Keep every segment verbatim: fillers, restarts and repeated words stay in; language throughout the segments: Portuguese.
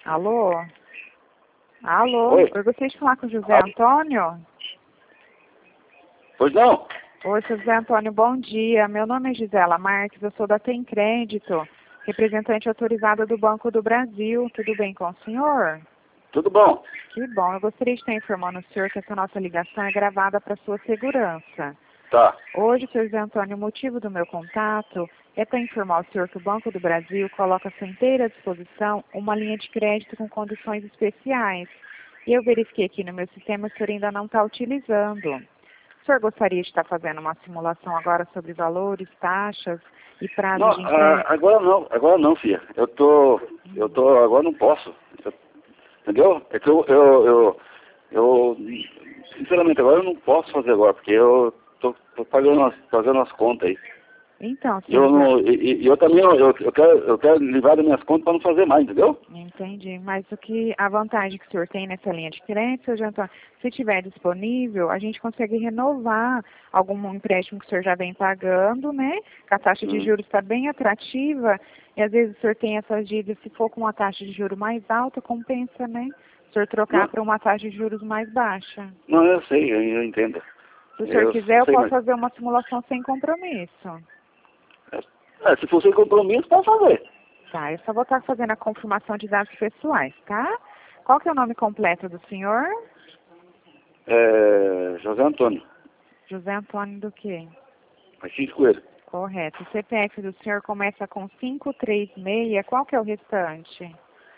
Alô? Alô? Oi. Eu gostaria de falar com o José Alô? Antônio. Pois não? Oi, seu José Antônio, bom dia. Meu nome é Gisela Marques, eu sou da Tem Crédito, representante autorizada do Banco do Brasil. Tudo bem com o senhor? Tudo bom? Que bom. Eu gostaria de estar informando o senhor que essa nossa ligação é gravada para sua segurança. Tá. Hoje, seu José Antônio, o motivo do meu contato é para informar o senhor que o Banco do Brasil coloca à sua inteira disposição uma linha de crédito com condições especiais. E eu verifiquei aqui no meu sistema que o senhor ainda não está utilizando. O senhor gostaria de estar fazendo uma simulação agora sobre valores, taxas e Não, prazos de ah, entrega? agora não, agora não, filha. Eu tô, eu tô, agora não posso. Eu- entendeu? É que eu, eu, eu, eu, sinceramente, agora eu não posso fazer agora, porque eu tô, tô pagando, as, pagando as contas aí. Então, E eu, seu José... não, e, e eu também, eu, eu, quero, eu quero livrar das minhas contas para não fazer mais, entendeu? Entendi, mas o que a vantagem que o senhor tem nessa linha de crédito, seu José Antônio, se tiver disponível, a gente consegue renovar algum empréstimo que o senhor já vem pagando, né? Que a taxa de Hum. juros está bem atrativa e às vezes o senhor tem essas dívidas, se for com uma taxa de juros mais alta, compensa, né? O senhor trocar Não, para uma taxa de juros mais baixa. não, eu sei, eu, eu entendo. Se o senhor Eu quiser, eu sei, posso mas fazer uma simulação sem compromisso. é, se for sem compromisso, pode fazer. Tá, eu só vou estar fazendo a confirmação de dados pessoais, tá? Qual que é o nome completo do senhor? É, José Antônio, José Antônio do quê? Martins Coelho. Correto. O C P F do senhor começa com quinhentos e trinta e seis. Qual que é o restante?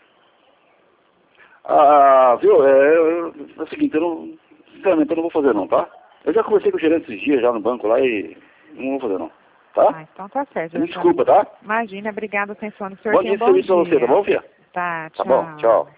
Ah, viu, é, eu- é o seguinte, eu não, sinceramente eu não vou fazer não, tá? Eu já conversei com o gerente esses dias já no banco lá e não vou fazer não, tá? Ah, então tá certo. Me José Antônio. desculpa, tá? Imagina, obrigada, atenção. O senhor Bom tem dia um de bom serviço pra você, tá dia. bom, filha? Tá, Tá bom, tchau. tchau.